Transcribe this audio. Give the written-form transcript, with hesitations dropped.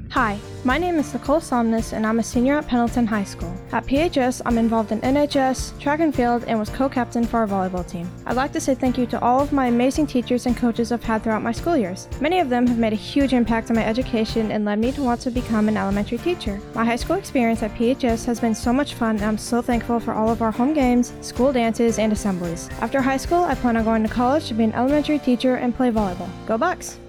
Hi, my name is Nicole Somnus and I'm a senior at Pendleton High School. At PHS, I'm involved in NHS, track and field, and was co-captain for our volleyball team. I'd like to say thank you to all of my amazing teachers and coaches I've had throughout my school years. Many of them have made a huge impact on my education and led me to want to become an elementary teacher. My high school experience at PHS has been so much fun and I'm so thankful for all of our home games, school dances, and assemblies. After high school, I plan on going to college to be an elementary teacher and play volleyball. Go Bucks!